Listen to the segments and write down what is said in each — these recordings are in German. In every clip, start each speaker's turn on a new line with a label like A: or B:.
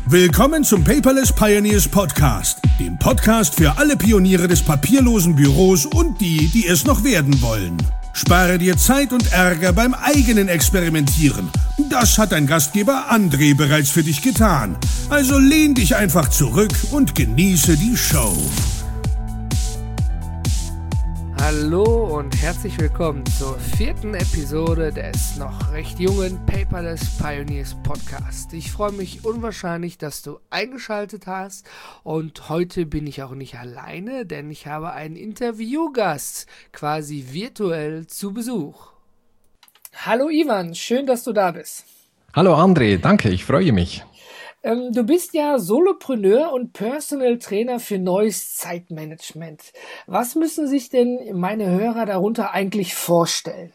A: Willkommen zum Paperless Pioneers Podcast, dem Podcast für alle Pioniere des papierlosen Büros und die, die es noch werden wollen. Spare dir Zeit und Ärger beim eigenen Experimentieren. Das hat dein Gastgeber André bereits für dich getan. Also lehn dich einfach zurück und genieße die Show.
B: Hallo und herzlich willkommen zur 4. Episode des noch recht jungen Paperless Pioneers Podcast. Ich freue mich unwahrscheinlich, dass du eingeschaltet hast, und heute bin ich auch nicht alleine, denn ich habe einen Interviewgast quasi virtuell zu Besuch. Hallo Ivan, schön, dass du da bist.
C: Hallo André, danke, ich freue mich.
B: Du bist ja Solopreneur und Personal Trainer für neues Zeitmanagement. Was müssen sich denn meine Hörer darunter eigentlich vorstellen?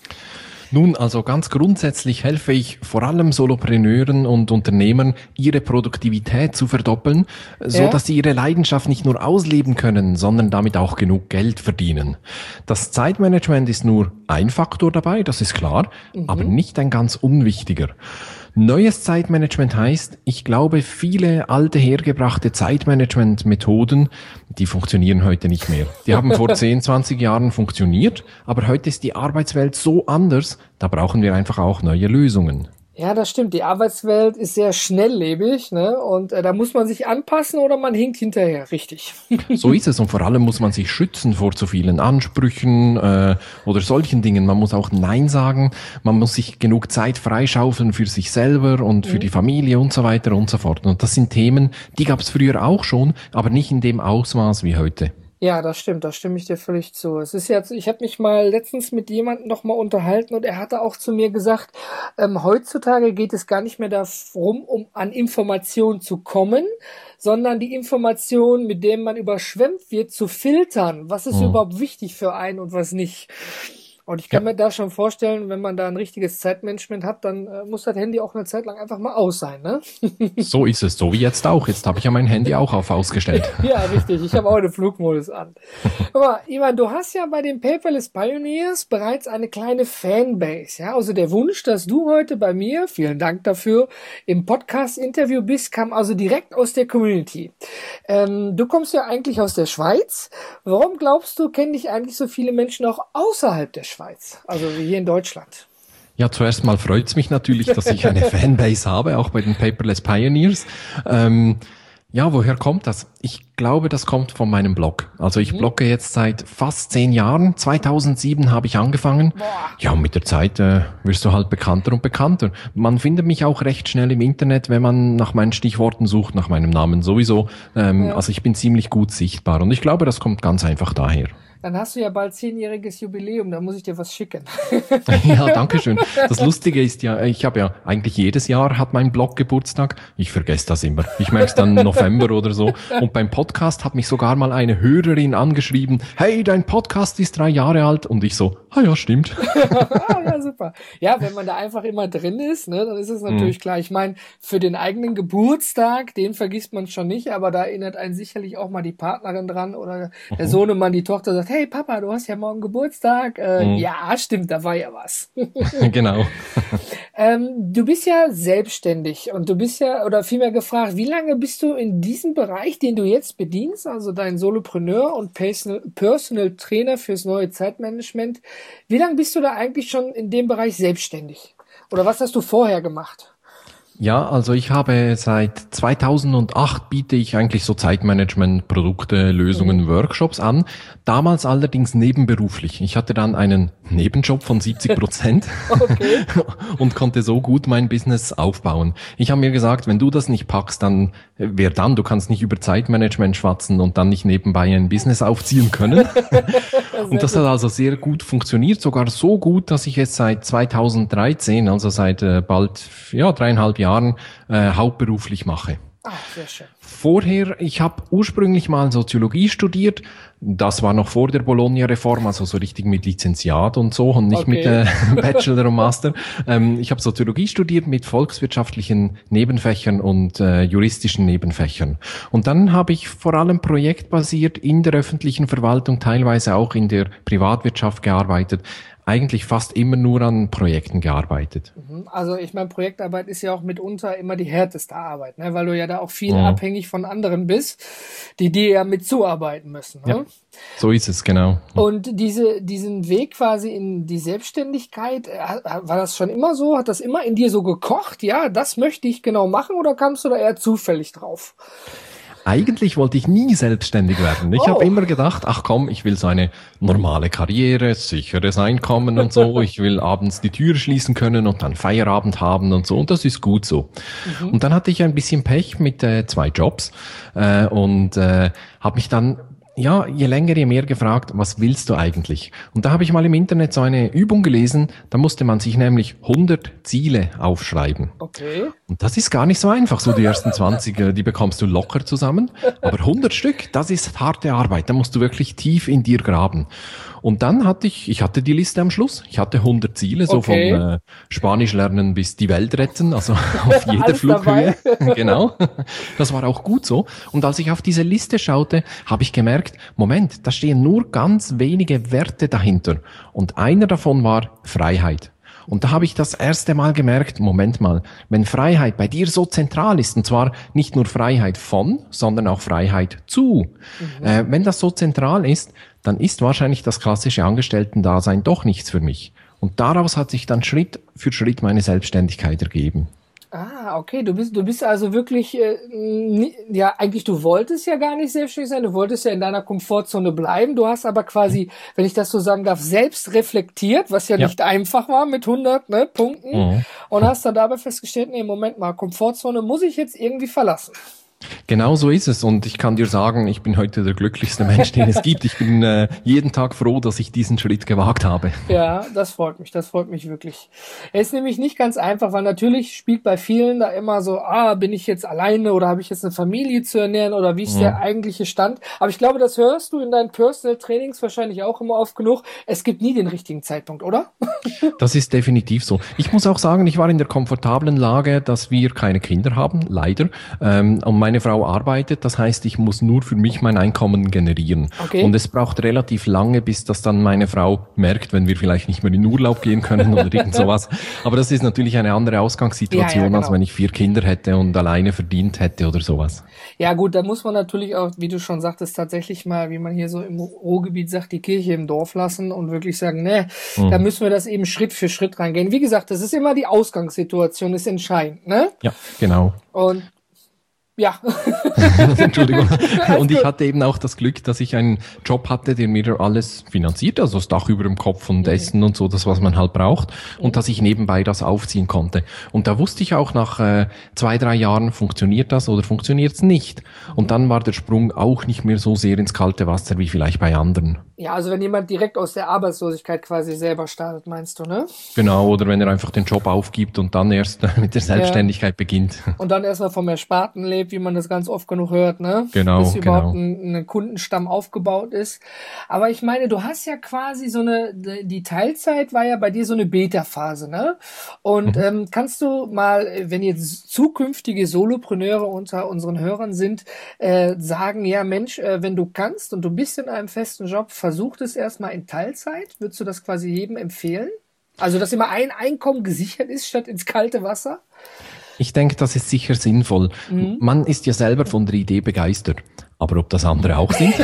C: Nun, also ganz grundsätzlich helfe ich vor allem Solopreneuren und Unternehmern, ihre Produktivität zu verdoppeln, so dass sie ihre Leidenschaft nicht nur ausleben können, sondern damit auch genug Geld verdienen. Das Zeitmanagement ist nur ein Faktor dabei, das ist klar, aber nicht ein ganz unwichtiger. Neues Zeitmanagement heißt, ich glaube, viele alte, hergebrachte Zeitmanagement-Methoden, die funktionieren heute nicht mehr. Die haben vor 10, 20 Jahren funktioniert, aber heute ist die Arbeitswelt so anders, da brauchen wir einfach auch neue Lösungen.
B: Ja, das stimmt. Die Arbeitswelt ist sehr schnelllebig, ne? Und da muss man sich anpassen oder man hinkt hinterher, richtig.
C: So ist es, und vor allem muss man sich schützen vor zu vielen Ansprüchen oder solchen Dingen. Man muss auch Nein sagen, man muss sich genug Zeit freischaufeln für sich selber und für die Familie und so weiter und so fort. Und das sind Themen, die gab es früher auch schon, aber nicht in dem Ausmaß wie heute.
B: Ja, das stimmt, da stimme ich dir völlig zu. Es ist jetzt, ich habe mich mal letztens mit jemandem nochmal unterhalten und er hatte auch zu mir gesagt, heutzutage geht es gar nicht mehr darum, um an Informationen zu kommen, sondern die Informationen, mit denen man überschwemmt wird, zu filtern. Was ist überhaupt wichtig für einen und was nicht? Und ich kann mir da schon vorstellen, wenn man da ein richtiges Zeitmanagement hat, dann muss das Handy auch eine Zeit lang einfach mal aus sein, ne?
C: So ist es, so wie jetzt auch. Jetzt habe ich ja mein Handy auch auf ausgestellt.
B: Ja, richtig. Ich habe auch den Flugmodus an. Aber Ivan, du hast ja bei den Paperless Pioneers bereits eine kleine Fanbase, ja? Also der Wunsch, dass du heute bei mir, vielen Dank dafür, im Podcast-Interview bist, kam also direkt aus der Community. Du kommst ja eigentlich aus der Schweiz. Warum glaubst du, kennen dich eigentlich so viele Menschen auch außerhalb der Schweiz? Also wie hier in Deutschland.
C: Ja, zuerst mal freut es mich natürlich, dass ich eine Fanbase habe, auch bei den Paperless Pioneers. Ja, woher kommt das? Ich glaube, das kommt von meinem Blog. Also ich blogge jetzt seit fast 10 Jahren. 2007 habe ich angefangen. Ja, und mit der Zeit wirst du halt bekannter und bekannter. Man findet mich auch recht schnell im Internet, wenn man nach meinen Stichworten sucht, nach meinem Namen sowieso. Also ich bin ziemlich gut sichtbar und ich glaube, das kommt ganz einfach daher.
B: Dann hast du ja bald 10-jähriges Jubiläum, da muss ich dir was schicken.
C: Ja, danke schön. Das Lustige ist ja, ich habe ja eigentlich jedes Jahr hat mein Blog Geburtstag. Ich vergesse das immer. Ich merke es dann November oder so. Und beim Podcast hat mich sogar mal eine Hörerin angeschrieben, hey, dein Podcast ist 3 Jahre alt. Und ich so, ja, stimmt.
B: Ja, super. Ja, wenn man da einfach immer drin ist, ne, dann ist es natürlich klar. Ich meine, für den eigenen Geburtstag, den vergisst man schon nicht, aber da erinnert einen sicherlich auch mal die Partnerin dran oder der Sohnemann, die Tochter sagt, hey Papa, du hast ja morgen Geburtstag. Ja, stimmt, da war ja was.
C: Genau.
B: Du bist ja selbstständig und du bist ja, oder vielmehr gefragt, wie lange bist du in diesem Bereich, den du jetzt bedienst, also dein Solopreneur und Personal Trainer fürs neue Zeitmanagement, wie lange bist du da eigentlich schon in dem Bereich selbstständig? Oder was hast du vorher gemacht?
C: Ja, also ich habe seit 2008 biete ich eigentlich so Zeitmanagement, Produkte, Lösungen, Workshops an. Damals allerdings nebenberuflich. Ich hatte dann einen Nebenjob von 70% und konnte so gut mein Business aufbauen. Ich habe mir gesagt, wenn du das nicht packst, dann wer dann? Du kannst nicht über Zeitmanagement schwatzen und dann nicht nebenbei ein Business aufziehen können. Und das hat also sehr gut funktioniert, sogar so gut, dass ich es seit 2013, also seit bald 3,5 Jahren hauptberuflich mache.
B: Sehr schön.
C: Vorher, ich habe ursprünglich mal Soziologie studiert. Das war noch vor der Bologna-Reform, also so richtig mit Lizenziat und so und nicht mit Bachelor und Master. Ich habe Soziologie studiert mit volkswirtschaftlichen Nebenfächern und juristischen Nebenfächern. Und dann habe ich vor allem projektbasiert in der öffentlichen Verwaltung, teilweise auch in der Privatwirtschaft gearbeitet. eigentlich fast immer nur an Projekten gearbeitet.
B: Also ich meine, Projektarbeit ist ja auch mitunter immer die härteste Arbeit, ne? Weil du ja da auch viel abhängig von anderen bist, die dir ja mit zuarbeiten müssen. Ne?
C: Ja, so ist es, genau.
B: Und diesen Weg quasi in die Selbstständigkeit, war das schon immer so? Hat das immer in dir so gekocht? Ja, das möchte ich genau machen, oder kamst du da eher zufällig drauf?
C: Eigentlich wollte ich nie selbstständig werden. Ich habe immer gedacht, ach komm, ich will so eine normale Karriere, sicheres Einkommen und so. Ich will abends die Tür schließen können und dann Feierabend haben und so. Und das ist gut so. Und dann hatte ich ein bisschen Pech mit 2 Jobs und habe mich dann je länger, je mehr gefragt, was willst du eigentlich? Und da habe ich mal im Internet so eine Übung gelesen, da musste man sich nämlich 100 Ziele aufschreiben.
B: Okay.
C: Und das ist gar nicht so einfach, so die ersten 20, die bekommst du locker zusammen. Aber 100 Stück, das ist harte Arbeit, da musst du wirklich tief in dir graben. Und dann hatte ich hatte die Liste am Schluss, ich hatte 100 Ziele, so von Spanisch lernen bis die Welt retten, also auf jeder Flughöhe. Genau, das war auch gut so. Und als ich auf diese Liste schaute, habe ich gemerkt, Moment, da stehen nur ganz wenige Werte dahinter. Und einer davon war Freiheit. Und da habe ich das erste Mal gemerkt, Moment mal, wenn Freiheit bei dir so zentral ist, und zwar nicht nur Freiheit von, sondern auch Freiheit zu, wenn das so zentral ist, dann ist wahrscheinlich das klassische Angestellten-Dasein doch nichts für mich. Und daraus hat sich dann Schritt für Schritt meine Selbstständigkeit ergeben.
B: Ah, okay, du bist also wirklich, eigentlich du wolltest ja gar nicht selbstständig sein, du wolltest ja in deiner Komfortzone bleiben, du hast aber quasi, wenn ich das so sagen darf, selbst reflektiert, was ja nicht einfach war mit 100 Punkten, und hast dann dabei festgestellt, nee, Moment mal, Komfortzone muss ich jetzt irgendwie verlassen.
C: Genau so ist es, und ich kann dir sagen, ich bin heute der glücklichste Mensch, den es gibt. Ich bin jeden Tag froh, dass ich diesen Schritt gewagt habe.
B: Ja, das freut mich wirklich. Es ist nämlich nicht ganz einfach, weil natürlich spielt bei vielen da immer so, bin ich jetzt alleine oder habe ich jetzt eine Familie zu ernähren oder wie ist der eigentliche Stand? Aber ich glaube, das hörst du in deinen Personal Trainings wahrscheinlich auch immer oft genug. Es gibt nie den richtigen Zeitpunkt, oder?
C: Das ist definitiv so. Ich muss auch sagen, ich war in der komfortablen Lage, dass wir keine Kinder haben, leider. Und meine Frau arbeitet, das heißt, ich muss nur für mich mein Einkommen generieren. Okay. Und es braucht relativ lange, bis das dann meine Frau merkt, wenn wir vielleicht nicht mehr in Urlaub gehen können oder irgend sowas. Aber das ist natürlich eine andere Ausgangssituation, genau, als wenn ich 4 Kinder hätte und alleine verdient hätte oder sowas.
B: Ja gut, da muss man natürlich auch, wie du schon sagtest, tatsächlich mal, wie man hier so im Ruhrgebiet sagt, die Kirche im Dorf lassen und wirklich sagen, da müssen wir das eben Schritt für Schritt reingehen. Wie gesagt, das ist immer die Ausgangssituation, ist entscheidend, ne?
C: Ja, genau.
B: Und ja.
C: Entschuldigung. Und ich hatte eben auch das Glück, dass ich einen Job hatte, der mir alles finanziert, also das Dach über dem Kopf und Essen und so, das, was man halt braucht, und dass ich nebenbei das aufziehen konnte. Und da wusste ich auch, nach 2-3 Jahren, funktioniert das oder funktioniert es nicht. Und dann war der Sprung auch nicht mehr so sehr ins kalte Wasser wie vielleicht bei anderen.
B: Ja, also wenn jemand direkt aus der Arbeitslosigkeit quasi selber startet, meinst du, ne?
C: Genau, oder wenn er einfach den Job aufgibt und dann erst mit der Selbstständigkeit beginnt.
B: Und dann erstmal vom Ersparten lebt, wie man das ganz oft genug hört, ne?
C: Genau,
B: bis überhaupt ein Kundenstamm aufgebaut ist. Aber ich meine, du hast ja quasi die Teilzeit war ja bei dir so eine Beta-Phase, ne? Und kannst du mal, wenn jetzt zukünftige Solopreneure unter unseren Hörern sind, sagen, ja Mensch, wenn du kannst und du bist in einem festen Job, versuch es erstmal in Teilzeit. Würdest du das quasi jedem empfehlen? Also, dass immer ein Einkommen gesichert ist, statt ins kalte Wasser?
C: Ich denke, das ist sicher sinnvoll. Man ist ja selber von der Idee begeistert. Aber ob das andere auch sind?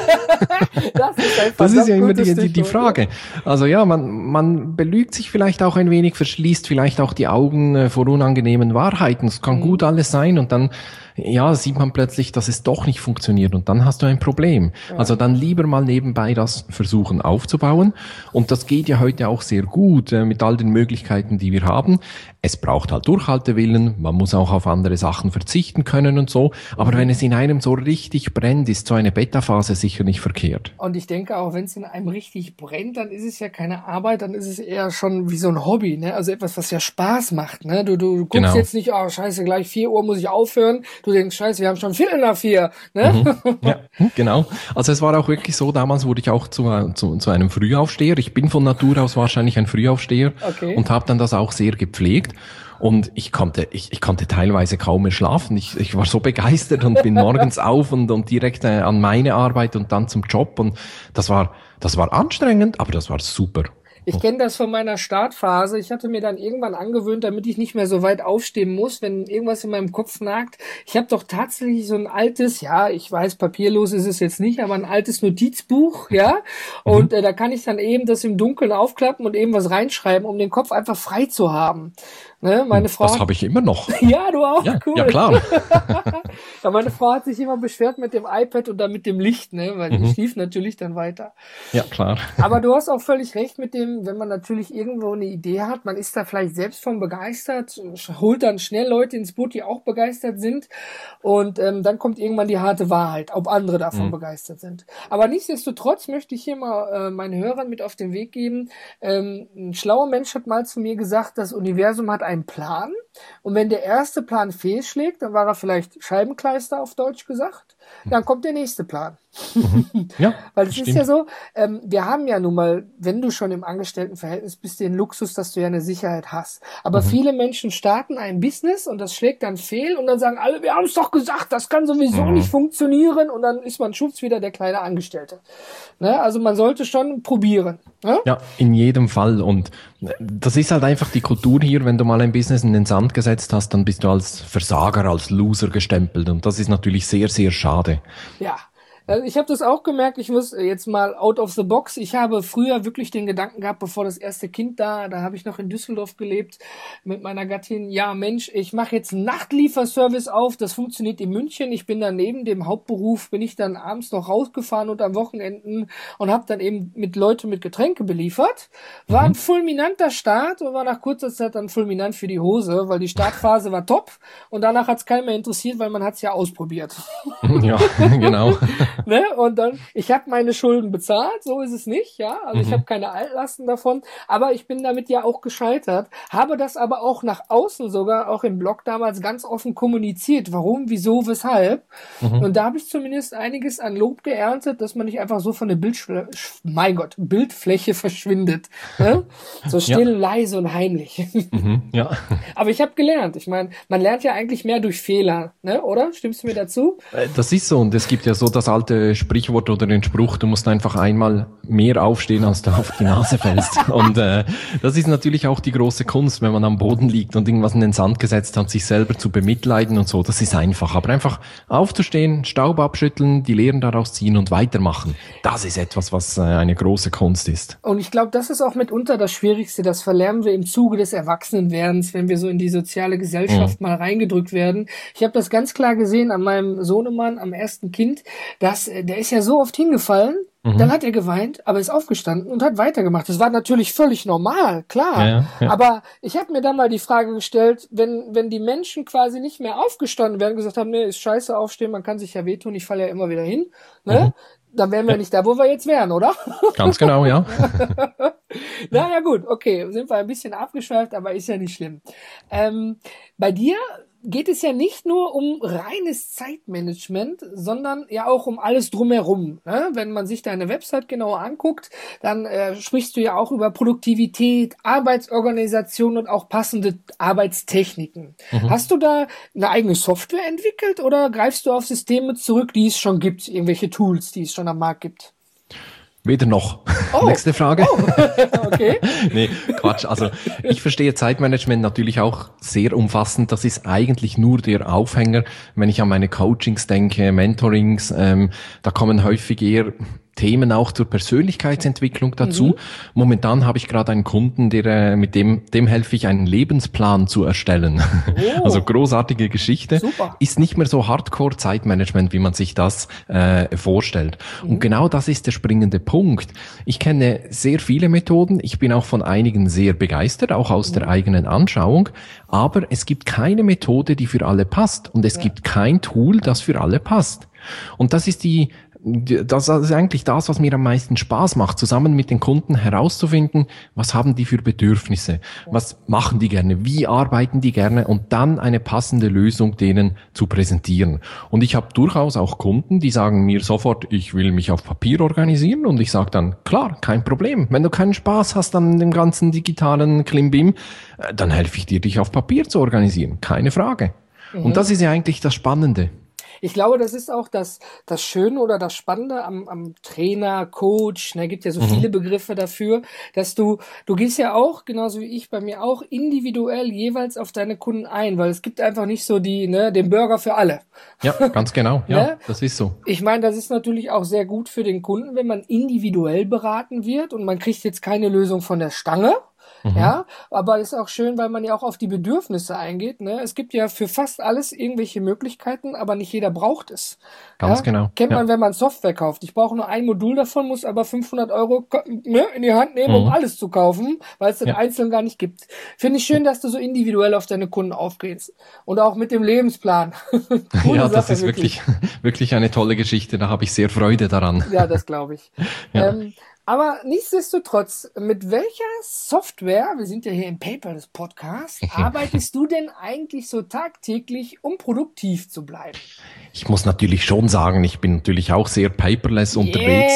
C: Das ist ja immer die Frage. Also ja, man belügt sich vielleicht auch ein wenig, verschließt vielleicht auch die Augen vor unangenehmen Wahrheiten. Es kann gut alles sein und dann sieht man plötzlich, dass es doch nicht funktioniert und dann hast du ein Problem. Ja. Also dann lieber mal nebenbei das versuchen aufzubauen, und das geht ja heute auch sehr gut mit all den Möglichkeiten, die wir haben. Es braucht halt Durchhaltewillen, man muss auch auf andere Sachen verzichten können und so, aber wenn es in einem so richtig brennt, ist so eine Beta-Phase sicher nicht verkehrt.
B: Und ich denke auch, wenn es in einem richtig brennt, dann ist es ja keine Arbeit, dann ist es eher schon wie so ein Hobby, ne? Also etwas, was ja Spaß macht, ne? Du guckst jetzt nicht, scheiße, gleich 4 Uhr muss ich aufhören. Du denkst, scheiße, wir haben schon 4:45, ne?
C: Ja, genau. Also es war auch wirklich so, damals wurde ich auch zu einem Frühaufsteher. Ich bin von Natur aus wahrscheinlich ein Frühaufsteher und habe dann das auch sehr gepflegt. Und ich konnte teilweise kaum mehr schlafen. Ich war so begeistert und bin morgens auf und direkt an meine Arbeit und dann zum Job. Und das war anstrengend, aber das war super.
B: Ich kenne das von meiner Startphase. Ich hatte mir dann irgendwann angewöhnt, damit ich nicht mehr so weit aufstehen muss, wenn irgendwas in meinem Kopf nagt. Ich habe doch tatsächlich so ein altes, ja, ich weiß, papierlos ist es jetzt nicht, aber ein altes Notizbuch, ja. Und da kann ich dann eben das im Dunkeln aufklappen und eben was reinschreiben, um den Kopf einfach frei zu haben. Ne, meine Frau.
C: Das habe ich immer noch.
B: Ja, du auch,
C: ja,
B: cool.
C: Ja, klar.
B: Ja, meine Frau hat sich immer beschwert mit dem iPad und dann mit dem Licht, ne, weil die schlief natürlich dann weiter.
C: Ja, klar.
B: Aber du hast auch völlig recht mit dem, wenn man natürlich irgendwo eine Idee hat, man ist da vielleicht selbst von begeistert, holt dann schnell Leute ins Boot, die auch begeistert sind und dann kommt irgendwann die harte Wahrheit, ob andere davon begeistert sind. Aber nichtsdestotrotz möchte ich hier mal meinen Hörern mit auf den Weg geben, ein schlauer Mensch hat mal zu mir gesagt, das Universum hat einen Plan und wenn der erste Plan fehlschlägt, dann war er vielleicht Scheibenkleister auf Deutsch gesagt, dann kommt der nächste Plan.
C: Ja,
B: weil es ist ja so, wir haben ja nun mal, wenn du schon im Angestelltenverhältnis bist, den Luxus, dass du ja eine Sicherheit hast. Aber viele Menschen starten ein Business und das schlägt dann fehl und dann sagen alle, wir haben es doch gesagt, das kann sowieso nicht funktionieren und dann ist man schutz wieder der kleine Angestellte. Ne? Also man sollte schon probieren. Ne?
C: Ja, in jedem Fall. Und das ist halt einfach die Kultur hier, wenn du mal ein Business in den Sand gesetzt hast, dann bist du als Versager, als Loser gestempelt und das ist natürlich sehr, sehr schade.
B: Ja. Ich habe das auch gemerkt, ich muss jetzt mal out of the box. Ich habe früher wirklich den Gedanken gehabt, bevor das erste Kind da habe ich noch in Düsseldorf gelebt mit meiner Gattin. Ja Mensch, ich mache jetzt einen Nachtlieferservice auf, das funktioniert in München. Ich bin dann neben dem Hauptberuf, bin ich dann abends noch rausgefahren und am Wochenenden und habe dann eben mit Leute mit Getränke beliefert. War ein fulminanter Start und war nach kurzer Zeit dann fulminant für die Hose, weil die Startphase war top und danach hat es keinen mehr interessiert, weil man hat es ja ausprobiert.
C: Ja, genau.
B: Ne? Und dann, ich habe meine Schulden bezahlt, so ist es nicht, ja, also ich habe keine Altlasten davon, aber ich bin damit ja auch gescheitert, habe das aber auch nach außen sogar, auch im Blog damals ganz offen kommuniziert, warum, wieso, weshalb und da habe ich zumindest einiges an Lob geerntet, dass man nicht einfach so von der Bildfläche verschwindet, ne? So still, leise und heimlich.
C: Ja.
B: Aber ich habe gelernt, ich meine, man lernt ja eigentlich mehr durch Fehler, ne? Oder? Stimmst du mir dazu?
C: Das ist so und es gibt ja so das alte Sprichwort oder den Spruch, du musst einfach einmal mehr aufstehen, als du auf die Nase fällst. Und das ist natürlich auch die große Kunst, wenn man am Boden liegt und irgendwas in den Sand gesetzt hat, sich selber zu bemitleiden und so. Das ist einfach. Aber einfach aufzustehen, Staub abschütteln, die Lehren daraus ziehen und weitermachen. Das ist etwas, was eine große Kunst ist.
B: Und ich glaube, das ist auch mitunter das Schwierigste. Das verlernen wir im Zuge des Erwachsenenwerdens, wenn wir so in die soziale Gesellschaft mal reingedrückt werden. Ich habe das ganz klar gesehen an meinem Sohnemann, am ersten Kind, der ist ja so oft hingefallen, dann hat er geweint, aber ist aufgestanden und hat weitergemacht. Das war natürlich völlig normal, klar. Ja. Aber ich habe mir dann mal die Frage gestellt, wenn die Menschen quasi nicht mehr aufgestanden wären, gesagt haben, nee, ist scheiße aufstehen, man kann sich ja wehtun, ich falle ja immer wieder hin, ne? Dann wären wir nicht da, wo wir jetzt wären, oder?
C: Ganz genau, ja.
B: Naja gut, okay, sind wir ein bisschen abgeschweift, aber ist ja nicht schlimm. Bei dir geht es ja nicht nur um reines Zeitmanagement, sondern ja auch um alles drumherum. Ne? Wenn man sich deine Website genauer anguckt, dann sprichst du ja auch über Produktivität, Arbeitsorganisation und auch passende Arbeitstechniken. Hast du da eine eigene Software entwickelt oder greifst du auf Systeme zurück, die es schon gibt, irgendwelche Tools, die es schon am Markt gibt?
C: Weder noch. Nächste Frage.
B: Okay.
C: Nee, Quatsch. Also ich verstehe Zeitmanagement natürlich auch sehr umfassend. Das ist eigentlich nur der Aufhänger, wenn ich an meine Coachings denke, Mentorings, da kommen häufig eher Themen auch zur Persönlichkeitsentwicklung dazu. Momentan habe ich gerade einen Kunden, mit dem helfe ich, einen Lebensplan zu erstellen. Also großartige Geschichte.
B: Super.
C: Ist nicht mehr so Hardcore-Zeitmanagement, wie man sich das vorstellt. Und genau das ist der springende Punkt. Ich kenne sehr viele Methoden. Ich bin auch von einigen sehr begeistert, auch aus der eigenen Anschauung. Aber es gibt keine Methode, die für alle passt. Und es gibt kein Tool, das für alle passt. Und das ist das ist eigentlich das, was mir am meisten Spaß macht, zusammen mit den Kunden herauszufinden, was haben die für Bedürfnisse, was machen die gerne, wie arbeiten die gerne und dann eine passende Lösung denen zu präsentieren. Und ich habe durchaus auch Kunden, die sagen mir sofort, ich will mich auf Papier organisieren und ich sage dann, klar, kein Problem. Wenn du keinen Spaß hast an dem ganzen digitalen Klimbim, dann helfe ich dir, dich auf Papier zu organisieren. Keine Frage. Und das ist ja eigentlich das Spannende.
B: Ich glaube, das ist auch das Schöne oder das Spannende am Trainer, Coach, ne, gibt ja so viele Begriffe dafür, dass du gehst ja auch, genauso wie ich bei mir auch, individuell jeweils auf deine Kunden ein, weil es gibt einfach nicht so den Burger für alle.
C: Ja, ganz genau, ja, ne? Das ist so.
B: Ich meine, das ist natürlich auch sehr gut für den Kunden, wenn man individuell beraten wird und man kriegt jetzt keine Lösung von der Stange. Ja, aber ist auch schön, weil man ja auch auf die Bedürfnisse eingeht, ne? Es gibt ja für fast alles irgendwelche Möglichkeiten, aber nicht jeder braucht es.
C: Ganz genau.
B: Kennt man, wenn man Software kauft. Ich brauche nur ein Modul davon, muss aber 500 € in die Hand nehmen, um alles zu kaufen, weil es den einzelnen gar nicht gibt. Finde ich schön, dass du so individuell auf deine Kunden aufgehst. Und auch mit dem Lebensplan.
C: Ja, das Sache, ist wirklich eine tolle Geschichte. Da habe ich sehr Freude daran.
B: Ja, das glaube ich. Ja. Aber nichtsdestotrotz, mit welcher Software, wir sind ja hier im Paperless Podcast, arbeitest du denn eigentlich so tagtäglich, um produktiv zu bleiben?
C: Ich muss natürlich schon sagen, ich bin natürlich auch sehr paperless unterwegs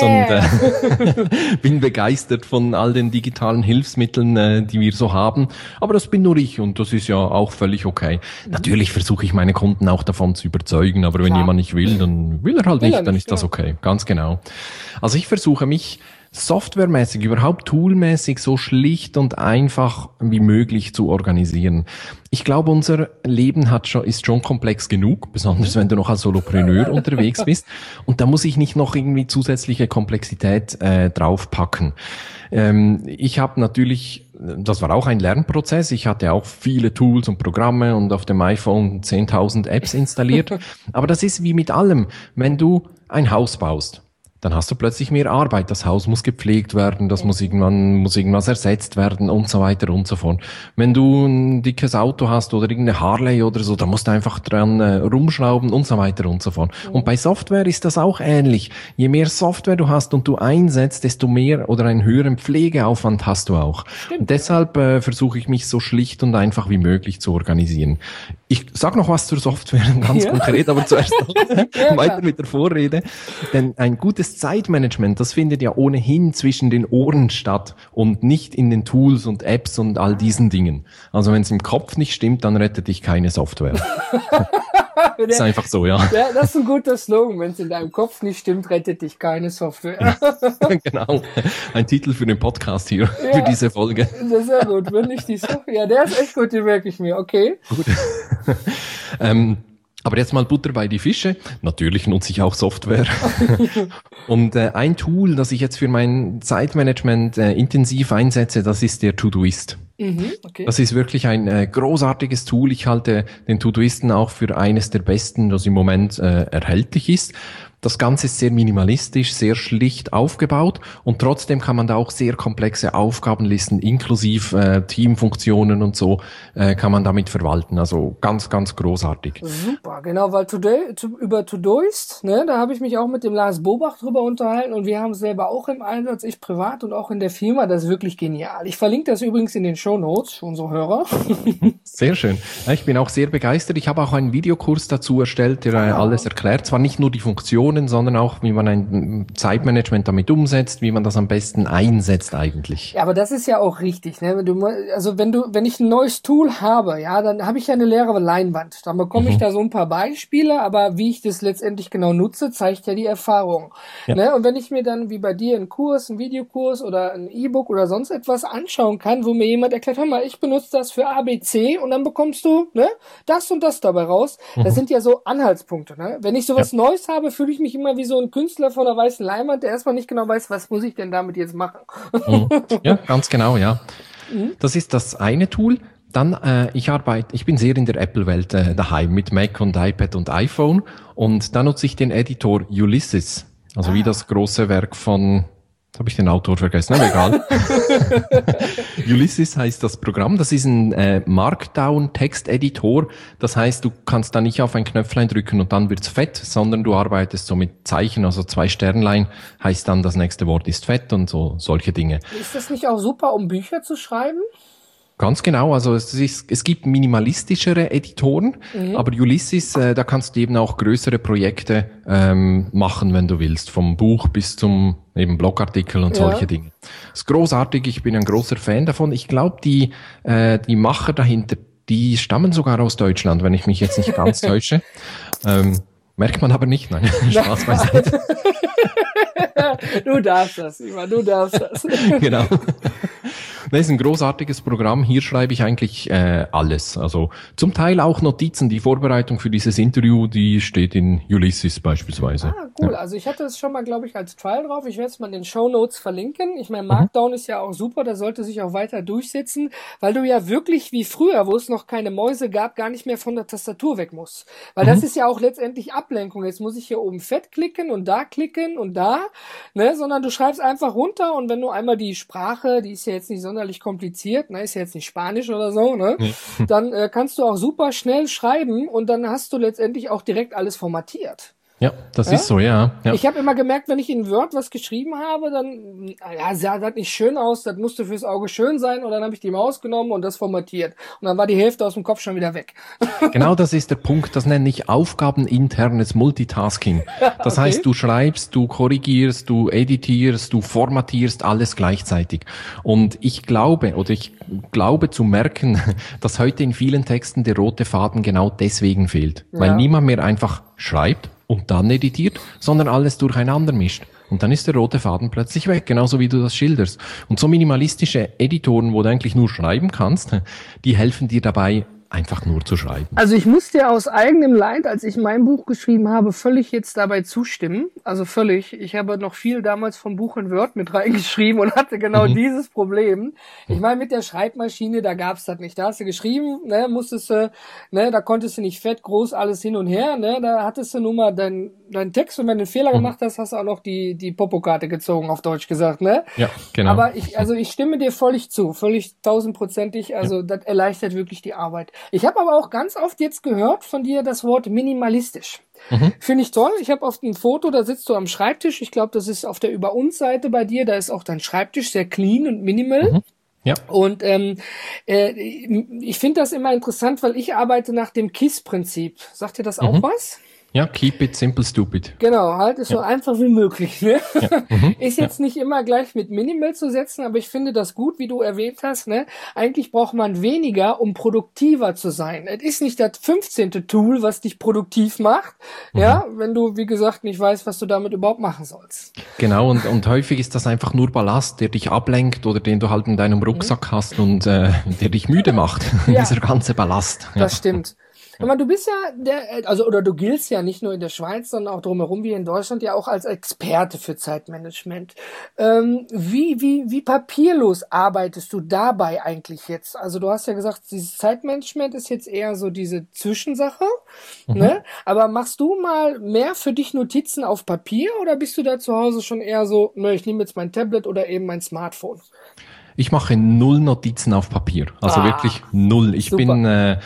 C: und bin begeistert von all den digitalen Hilfsmitteln, die wir so haben. Aber das bin nur ich und das ist ja auch völlig okay. Natürlich versuche ich meine Kunden auch davon zu überzeugen, aber wenn jemand nicht will, dann will er halt nicht, dann ist das okay. Ganz genau. Also ich versuche mich softwaremäßig, überhaupt toolmäßig so schlicht und einfach wie möglich zu organisieren. Ich glaube, unser Leben ist schon komplex genug, besonders wenn du noch als Solopreneur unterwegs bist. Und da muss ich nicht noch irgendwie zusätzliche Komplexität draufpacken. Ich habe natürlich, das war auch ein Lernprozess, ich hatte auch viele Tools und Programme und auf dem iPhone 10.000 Apps installiert. Aber das ist wie mit allem, wenn du ein Haus baust. Dann hast du plötzlich mehr Arbeit. Das Haus muss gepflegt werden, muss irgendwas ersetzt werden und so weiter und so fort. Wenn du ein dickes Auto hast oder irgendeine Harley oder so, dann musst du einfach dran rumschrauben und so weiter und so fort. Und bei Software ist das auch ähnlich. Je mehr Software du hast und du einsetzt, desto mehr oder einen höheren Pflegeaufwand hast du auch. Und deshalb versuche ich mich so schlicht und einfach wie möglich zu organisieren. Ich sag noch was zur Software, ganz konkret, aber zuerst noch weiter mit der Vorrede. Denn ein gutes Zeitmanagement, das findet ja ohnehin zwischen den Ohren statt und nicht in den Tools und Apps und all diesen Dingen. Also wenn es im Kopf nicht stimmt, dann rettet dich keine Software. Das ist einfach so, ja.
B: Das ist ein guter Slogan. Wenn es in deinem Kopf nicht stimmt, rettet dich keine Software.
C: Genau. Ein Titel für den Podcast hier, für diese Folge.
B: Das ist sehr gut. Wenn nicht die Software. Ja, der ist echt gut, den merke ich mir. Okay.
C: Gut. Aber jetzt mal Butter bei die Fische. Natürlich nutze ich auch Software. Und ein Tool, das ich jetzt für mein Zeitmanagement intensiv einsetze, das ist der Todoist. Okay. Das ist wirklich ein großartiges Tool. Ich halte den Todoisten auch für eines der besten, das im Moment erhältlich ist. Das Ganze ist sehr minimalistisch, sehr schlicht aufgebaut und trotzdem kann man da auch sehr komplexe Aufgabenlisten inklusive Teamfunktionen und so kann man damit verwalten. Also ganz, ganz großartig.
B: Super, genau, weil über Todoist, ne, da habe ich mich auch mit dem Lars Bobach drüber unterhalten und wir haben es selber auch im Einsatz, ich privat und auch in der Firma. Das ist wirklich genial. Ich verlinke das übrigens in den Shownotes für unsere Hörer.
C: Sehr schön. Ich bin auch sehr begeistert. Ich habe auch einen Videokurs dazu erstellt, der alles erklärt. Zwar nicht nur die Funktionen, sondern auch, wie man ein Zeitmanagement damit umsetzt, wie man das am besten einsetzt eigentlich.
B: Ja, aber das ist ja auch richtig, ne? Wenn ich ein neues Tool habe, ja, dann habe ich ja eine leere Leinwand. Dann bekomme ich da so ein paar Beispiele, aber wie ich das letztendlich genau nutze, zeigt ja die Erfahrung. Ja. Ne? Und wenn ich mir dann wie bei dir einen Kurs, einen Videokurs oder ein E-Book oder sonst etwas anschauen kann, wo mir jemand erklärt, hör mal, ich benutze das für ABC und dann bekommst du, ne, das und das dabei raus. Das sind ja so Anhaltspunkte, ne? Wenn ich sowas Neues habe, fühle ich mich immer wie so ein Künstler von der weißen Leinwand, der erstmal nicht genau weiß, was muss ich denn damit jetzt machen.
C: Ja, ganz genau, ja. Das ist das eine Tool. Dann, ich bin sehr in der Apple-Welt daheim mit Mac und iPad und iPhone und da nutze ich den Editor Ulysses, also wie das große Werk von, jetzt habe ich den Autor vergessen, aber egal. Ulysses heißt das Programm, das ist ein Markdown-Texteditor, das heißt, du kannst da nicht auf ein Knöpflein drücken und dann wird's fett, sondern du arbeitest so mit Zeichen, also 2 Sternlein heißt dann, das nächste Wort ist fett und so solche Dinge.
B: Ist das nicht auch super, um Bücher zu schreiben?
C: Ganz genau, also es gibt minimalistischere Editoren, aber Ulysses, da kannst du eben auch größere Projekte machen, wenn du willst, vom Buch bis zum eben Blogartikel und solche Dinge. Das ist großartig, ich bin ein großer Fan davon. Ich glaube, die Macher dahinter, die stammen sogar aus Deutschland, wenn ich mich jetzt nicht ganz täusche. Merkt man aber nicht, nein. Spaß beiseite.
B: Du darfst das, Ivan, du darfst das.
C: Genau. Das ist ein großartiges Programm. Hier schreibe ich eigentlich alles. Also zum Teil auch Notizen. Die Vorbereitung für dieses Interview, die steht in Ulysses beispielsweise.
B: Ah, cool. Ja. Also ich hatte es schon mal, glaube ich, als Trial drauf. Ich werde es mal in den Shownotes verlinken. Ich meine, Markdown ist ja auch super. Da sollte sich auch weiter durchsetzen, weil du ja wirklich wie früher, wo es noch keine Mäuse gab, gar nicht mehr von der Tastatur weg musst. Weil das ist ja auch letztendlich Ablenkung. Jetzt muss ich hier oben fett klicken und da, ne, sondern du schreibst einfach runter und wenn du einmal die Sprache, die ist ja jetzt nicht sonderlich kompliziert, ne, ist ja jetzt nicht Spanisch oder so, ne, dann kannst du auch super schnell schreiben und dann hast du letztendlich auch direkt alles formatiert.
C: Ja, das ist so, ja.
B: Ich habe immer gemerkt, wenn ich in Word was geschrieben habe, dann, ja, sah das nicht schön aus, das musste fürs Auge schön sein und dann habe ich die Maus genommen und das formatiert. Und dann war die Hälfte aus dem Kopf schon wieder weg.
C: Genau, das ist der Punkt, das nenne ich aufgabeninternes Multitasking. Das heißt, du schreibst, du korrigierst, du editierst, du formatierst alles gleichzeitig. Und ich glaube zu merken, dass heute in vielen Texten der rote Faden genau deswegen fehlt. Weil niemand mehr einfach schreibt und dann editiert, sondern alles durcheinander mischt. Und dann ist der rote Faden plötzlich weg, genauso wie du das schilderst. Und so minimalistische Editoren, wo du eigentlich nur schreiben kannst, die helfen dir dabei, einfach nur zu schreiben.
B: Also ich muss dir aus eigenem Leid, als ich mein Buch geschrieben habe, völlig jetzt dabei zustimmen. Also völlig. Ich habe noch viel damals vom Buch in Word mit reingeschrieben und hatte genau dieses Problem. Ich meine, mit der Schreibmaschine, da gab's das nicht. Da hast du geschrieben, ne, musstest du, ne, da konntest du nicht fett, groß, alles hin und her, ne, da hattest du nur mal deinen Text und wenn du einen Fehler gemacht hast, hast du auch noch die Popokarte gezogen, auf Deutsch gesagt, ne?
C: Ja, genau.
B: Aber ich stimme dir völlig zu, völlig 1000%ig, also das erleichtert wirklich die Arbeit. Ich habe aber auch ganz oft jetzt gehört von dir das Wort minimalistisch. Finde ich toll. Ich habe oft ein Foto, da sitzt du am Schreibtisch. Ich glaube, das ist auf der Über uns Seite bei dir. Da ist auch dein Schreibtisch sehr clean und minimal. Ja. Und ich finde das immer interessant, weil ich arbeite nach dem KISS-Prinzip. Sagt dir das auch was?
C: Ja, keep it simple, stupid.
B: Genau, halt es so einfach wie möglich. Ne? Ja. Ist jetzt nicht immer gleich mit Minimal zu setzen, aber ich finde das gut, wie du erwähnt hast. Ne? Eigentlich braucht man weniger, um produktiver zu sein. Es ist nicht das 15. Tool, was dich produktiv macht, ja, wenn du, wie gesagt, nicht weißt, was du damit überhaupt machen sollst.
C: Genau, und häufig ist das einfach nur Ballast, der dich ablenkt oder den du halt in deinem Rucksack hast und der dich müde macht. Dieser ganze Ballast.
B: Das stimmt. Aber du bist ja oder du giltst ja nicht nur in der Schweiz, sondern auch drumherum wie in Deutschland ja auch als Experte für Zeitmanagement. Wie papierlos arbeitest du dabei eigentlich jetzt? Also du hast ja gesagt, dieses Zeitmanagement ist jetzt eher so diese Zwischensache, ne? Aber machst du mal mehr für dich Notizen auf Papier oder bist du da zu Hause schon eher so, ne, ich nehme jetzt mein Tablet oder eben mein Smartphone?
C: Ich mache 0 Notizen auf Papier. Also wirklich 0. Ich bin,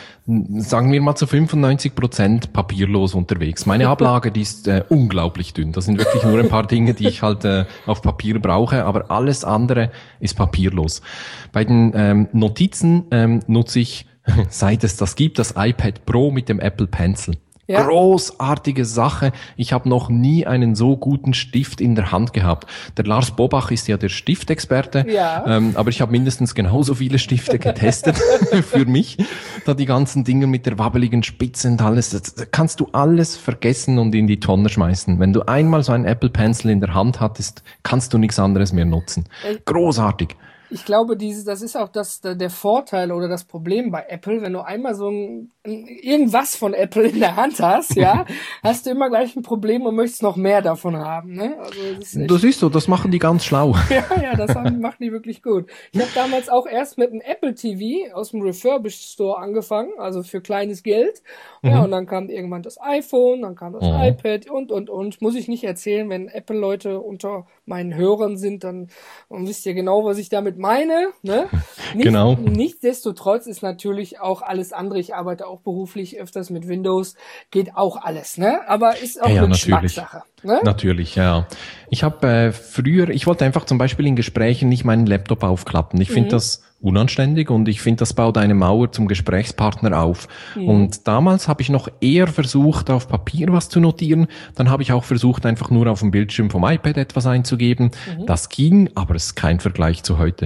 C: sagen wir mal zu 95% papierlos unterwegs. Meine Ablage, die ist unglaublich dünn. Das sind wirklich nur ein paar Dinge, die ich halt auf Papier brauche, aber alles andere ist papierlos. Bei den Notizen nutze ich, seit es das gibt, das iPad Pro mit dem Apple Pencil. Ja. Großartige Sache. Ich habe noch nie einen so guten Stift in der Hand gehabt. Der Lars Bobach ist ja der Stiftexperte, aber ich habe mindestens genauso viele Stifte getestet für mich. Da die ganzen Dinge mit der wabbeligen Spitze und alles, da kannst du alles vergessen und in die Tonne schmeißen. Wenn du einmal so einen Apple Pencil in der Hand hattest, kannst du nichts anderes mehr nutzen. Großartig.
B: Ich glaube, das ist auch der Vorteil oder das Problem bei Apple, wenn du einmal so irgendwas von Apple in der Hand hast, ja, hast du immer gleich ein Problem und möchtest noch mehr davon haben, ne? Also
C: das ist so, das machen die ganz schlau.
B: Ja, das machen die wirklich gut. Ich habe damals auch erst mit einem Apple TV aus dem Refurbished Store angefangen, also für kleines Geld. Ja, und dann kam irgendwann das iPhone, dann kam das iPad und. Muss ich nicht erzählen, wenn Apple-Leute unter meinen Hörern sind, dann wisst ihr genau, was ich damit meine, ne?
C: Genau.
B: Nichtsdestotrotz ist natürlich auch alles andere. Ich arbeite auch beruflich öfters mit Windows, geht auch alles, ne? Aber ist auch eine Geschmackssache. Ne?
C: Natürlich, ja. Ich habe ich wollte einfach zum Beispiel in Gesprächen nicht meinen Laptop aufklappen. Ich finde das unanständig und ich finde, das baut eine Mauer zum Gesprächspartner auf. Und damals habe ich noch eher versucht, auf Papier was zu notieren. Dann habe ich auch versucht, einfach nur auf dem Bildschirm vom iPad etwas einzugeben. Das ging, aber es ist kein Vergleich zu heute.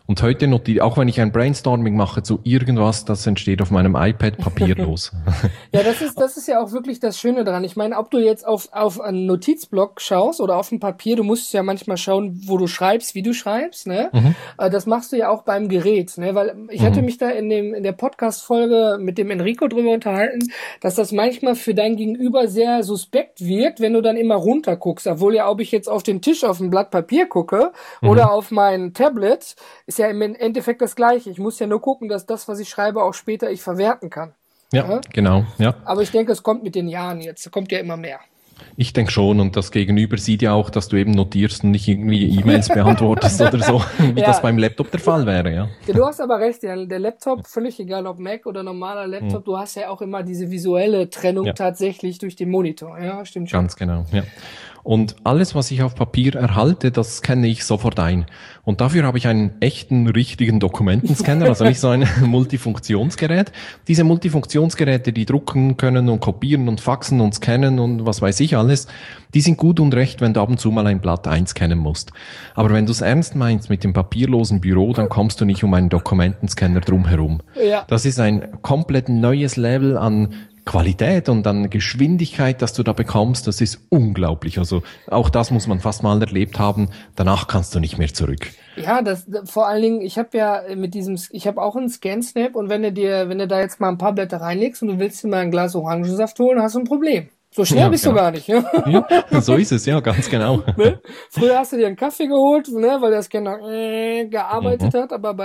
C: Und heute auch wenn ich ein Brainstorming mache zu irgendwas, das entsteht auf meinem iPad papierlos.
B: Ja, das ist ja auch wirklich das Schöne dran. Ich meine, ob du jetzt auf einen Notizblock schaust oder auf ein Papier, du musst ja manchmal schauen, wo du schreibst, wie du schreibst, ne? Das machst du ja auch beim Gerät, ne? Weil ich hatte mich da in der Podcast-Folge mit dem Enrico drüber unterhalten, dass das manchmal für dein Gegenüber sehr suspekt wirkt, wenn du dann immer runter guckst. Obwohl ja, ob ich jetzt auf den Tisch auf ein Blatt Papier gucke oder auf mein Tablet, ist ja im Endeffekt das Gleiche. Ich muss ja nur gucken, dass das, was ich schreibe, auch später ich verwerten kann.
C: Ja, genau, ja.
B: Aber ich denke, es kommt mit den Jahren jetzt. Es kommt ja immer mehr.
C: Ich denke schon, und das Gegenüber sieht ja auch, dass du eben notierst und nicht irgendwie E-Mails beantwortest oder so, wie das beim Laptop der Fall wäre, ja.
B: Ja, du hast aber recht, ja, der Laptop, völlig egal ob Mac oder normaler Laptop, du hast ja auch immer diese visuelle Trennung tatsächlich durch den Monitor, ja, stimmt schon.
C: Ganz genau, ja. Und alles, was ich auf Papier erhalte, das scanne ich sofort ein. Und dafür habe ich einen echten, richtigen Dokumentenscanner, also nicht so ein Multifunktionsgerät. Diese Multifunktionsgeräte, die drucken können und kopieren und faxen und scannen und was weiß ich alles, die sind gut und recht, wenn du ab und zu mal ein Blatt einscannen musst. Aber wenn du es ernst meinst mit dem papierlosen Büro, dann kommst du nicht um einen Dokumentenscanner drumherum.
B: Ja.
C: Das ist ein komplett neues Level an Qualität und an Geschwindigkeit, dass du da bekommst, das ist unglaublich. Also auch das muss man fast mal erlebt haben. Danach kannst du nicht mehr zurück.
B: Ja, vor allen Dingen, ich habe auch einen ScanSnap und wenn du da jetzt mal ein paar Blätter reinlegst und du willst dir mal ein Glas Orangensaft holen, hast du ein Problem. So schnell bist du gar nicht. Ja?
C: Ja, so ist es, ja, ganz genau.
B: Ne? Früher hast du dir einen Kaffee geholt, ne, weil der Scanner gearbeitet hat, aber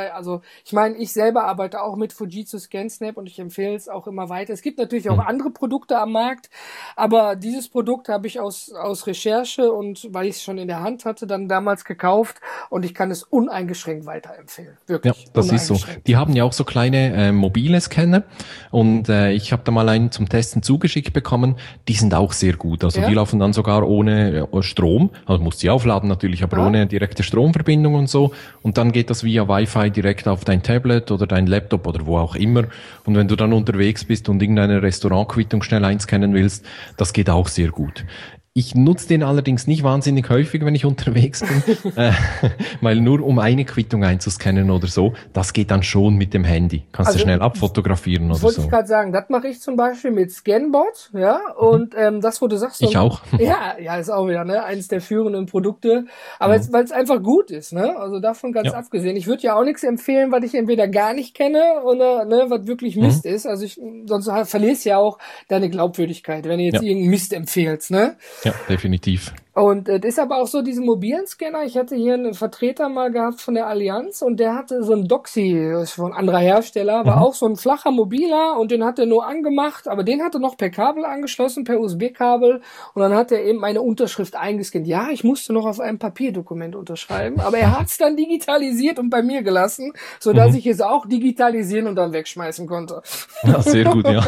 B: ich selber arbeite auch mit Fujitsu ScanSnap und ich empfehle es auch immer weiter. Es gibt natürlich auch andere Produkte am Markt, aber dieses Produkt habe ich aus Recherche und weil ich es schon in der Hand hatte, dann damals gekauft und ich kann es uneingeschränkt weiterempfehlen. Wirklich.
C: Ja, das ist so. Die haben ja auch so kleine mobile Scanner und ich habe da mal einen zum Testen zugeschickt bekommen. Die sind auch sehr gut. Also die laufen dann sogar ohne Strom. Also musst die aufladen natürlich, aber ohne direkte Stromverbindung und so. Und dann geht das via Wi-Fi direkt auf dein Tablet oder dein Laptop oder wo auch immer. Und wenn du dann unterwegs bist und irgendeine Restaurantquittung schnell einscannen willst, das geht auch sehr gut. Ich nutze den allerdings nicht wahnsinnig häufig, wenn ich unterwegs bin, weil nur um eine Quittung einzuscannen oder so, das geht dann schon mit dem Handy. Kannst du schnell abfotografieren oder so.
B: Wollte ich gerade sagen, das mache ich zum Beispiel mit Scanbot, ja, und das, wo du sagst...
C: Ich auch.
B: Ja, ist auch wieder, ne, eines der führenden Produkte, aber weil es einfach gut ist, ne, also davon ganz abgesehen. Ich würde ja auch nichts empfehlen, was ich entweder gar nicht kenne oder, ne, was wirklich Mist ist, also sonst verlierst du ja auch deine Glaubwürdigkeit, wenn du jetzt irgendeinen Mist empfehlst, ne.
C: Ja, definitiv.
B: Und das ist aber auch so, diesen mobilen Scanner, ich hatte hier einen Vertreter mal gehabt von der Allianz und der hatte so einen Doxy, das ist von ein anderer Hersteller, war auch so ein flacher mobiler und den hat er nur angemacht, aber den hat er noch per Kabel angeschlossen, per USB-Kabel und dann hat er eben meine Unterschrift eingescannt. Ja, ich musste noch auf einem Papierdokument unterschreiben, aber er hat es dann digitalisiert und bei mir gelassen, sodass ich es auch digitalisieren und dann wegschmeißen konnte.
C: Ja, sehr gut, ja.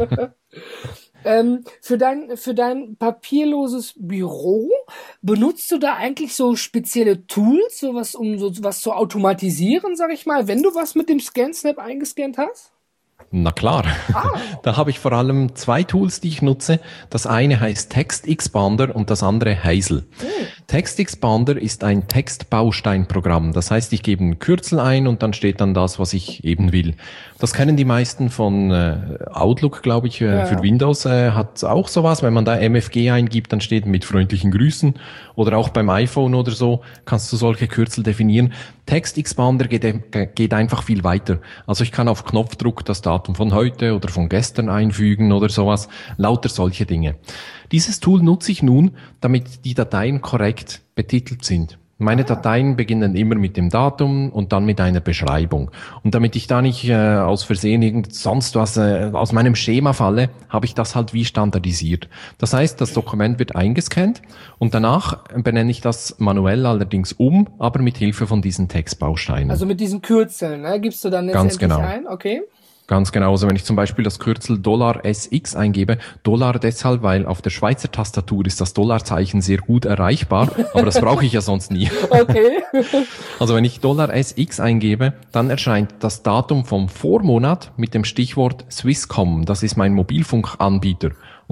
B: Für dein papierloses Büro benutzt du da eigentlich so spezielle Tools, um was zu automatisieren, sag ich mal, wenn du was mit dem ScanSnap eingescannt hast?
C: Na klar. Da habe ich vor allem 2 Tools, die ich nutze. Das eine heißt TextExpander und das andere Hazel. TextExpander ist ein Textbausteinprogramm. Das heißt, ich gebe einen Kürzel ein und dann steht dann das, was ich eben will. Das kennen die meisten von Outlook, glaube ich, für Windows hat auch sowas. Wenn man da MFG eingibt, dann steht mit freundlichen Grüßen. Oder auch beim iPhone oder so kannst du solche Kürzel definieren. TextExpander geht einfach viel weiter. Also ich kann auf Knopfdruck das Datum von heute oder von gestern einfügen oder sowas. Lauter solche Dinge. Dieses Tool nutze ich nun, damit die Dateien korrekt betitelt sind. Meine Dateien beginnen immer mit dem Datum und dann mit einer Beschreibung. Und damit ich da nicht aus Versehen sonst was aus meinem Schema falle, habe ich das halt wie standardisiert. Das heißt, das Dokument wird eingescannt und danach benenne ich das manuell allerdings aber mit Hilfe von diesen Textbausteinen.
B: Also mit diesen Kürzeln, ne? Gibst du dann letztendlich ein? Okay.
C: Ganz genau. Also wenn ich zum Beispiel das Kürzel $SX eingebe, Dollar deshalb, weil auf der Schweizer Tastatur ist das Dollarzeichen sehr gut erreichbar, aber das brauche ich ja sonst nie.
B: Okay.
C: Also wenn ich $SX eingebe, dann erscheint das Datum vom Vormonat mit dem Stichwort Swisscom. Das ist mein Mobilfunkanbieter.